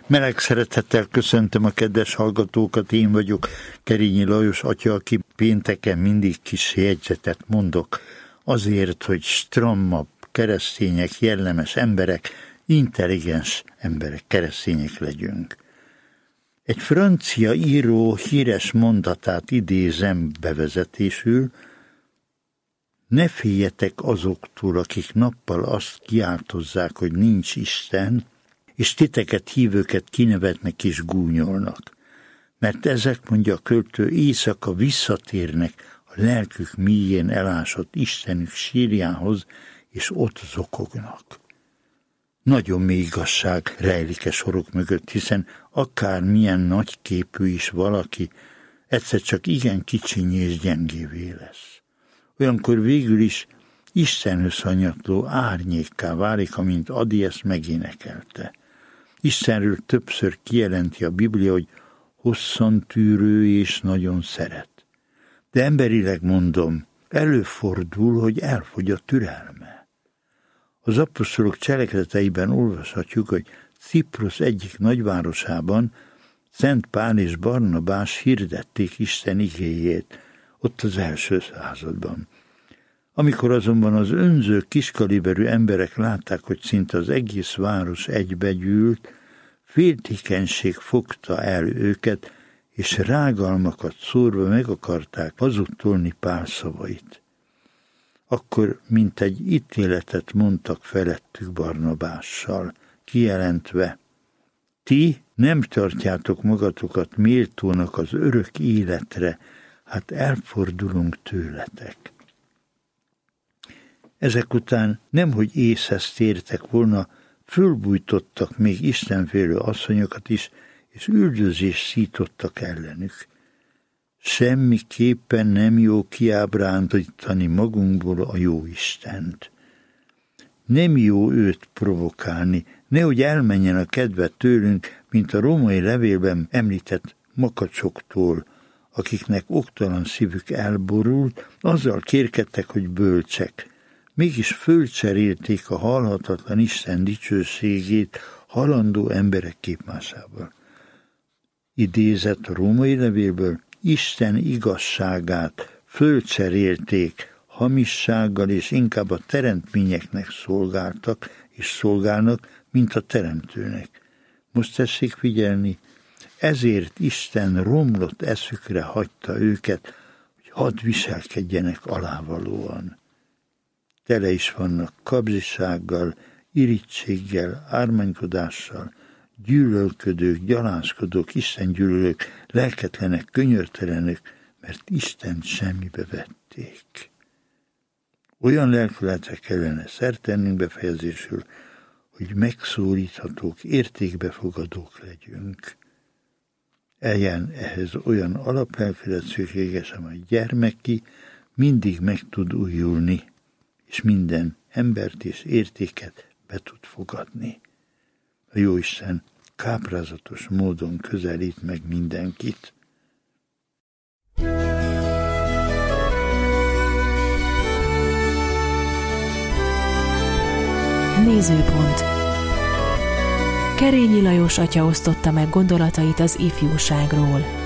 Meleg szeretettel köszöntöm a kedves hallgatókat, én vagyok Kerényi Lajos atya, aki pénteken mindig kis jegyzetet mondok, azért, hogy strammabb keresztények, jellemes emberek, intelligens emberek, keresztények legyünk. Egy francia író híres mondatát idézem bevezetésül: ne féljetek azoktól, akik nappal azt kiáltozzák, hogy nincs Isten, és titeket hívőket kinevetnek és gúnyolnak. Mert ezek, mondja a költő, éjszaka visszatérnek a lelkük mélyén elásott Istenük sírjához, és ott zokognak. Nagyon mély igazság rejlik sorok mögött, hiszen akármilyen nagyképű is valaki, egyszer csak igen kicsiny és gyengévé lesz. Olyankor végül is Istenhöz hanyatló árnyékká válik, amint Adi ezt megénekelte. Istenről többször kijelenti a Biblia, hogy hosszan tűrő és nagyon szeret. De emberileg mondom, előfordul, hogy elfogy a türelme. Az apostolok cselekedeteiben olvashatjuk, hogy Ciprus egyik nagyvárosában Szent Pál és Barnabás hirdették Isten igéjét, ott az első században. Amikor azonban az önző kiskaliberű emberek látták, hogy szinte az egész város egybegyűlt, féltékenység fogta el őket, és rágalmakat szórva meg akarták hazudtolni Pál szavait. Akkor mintegy ítéletet mondtak felettük Barnabással, kijelentve: ti nem tartjátok magatokat méltónak az örök életre, hát elfordulunk tőletek. Ezek után nemhogy észhez tértek volna, fölbújtottak még istenfélő asszonyokat is, és üldözést szítottak ellenük. Semmiképpen nem jó kiábrándítani magunkból a jó Istent. Nem jó őt provokálni, nehogy elmenjen a kedve tőlünk, mint a római levélben említett makacsoktól, akiknek oktalan szívük elborult, azzal kérkedtek, hogy bölcsek. Mégis fölcserélték a halhatatlan Isten dicsőségét halandó emberek képmásával. Idézett a római levélből: Isten igazságát fölcserélték hamissággal, és inkább a teremtményeknek szolgáltak és szolgálnak, mint a teremtőnek. Most tessék figyelni, ezért Isten romlott eszükre hagyta őket, hogy hadd viselkedjenek alávalóan. Tele is vannak kabzsisággal, irítséggel, ármánykodással, gyűlölködők, gyalázkodók, istengyűlölők, lelketlenek, könyörtelenök, mert Istent semmibe vették. Olyan lelkületre kellene szert tennünk befejezésül, hogy megszólíthatók, értékbefogadók legyünk. Eljön ehhez olyan alaplelkület szükséges, amely gyermeki, mindig meg tud újulni, és minden embert és értéket be tud fogadni. A Jóisten káprázatos módon közelít meg mindenkit. Nézőpont. Kerényi Lajos atya osztotta meg gondolatait az ifjúságról.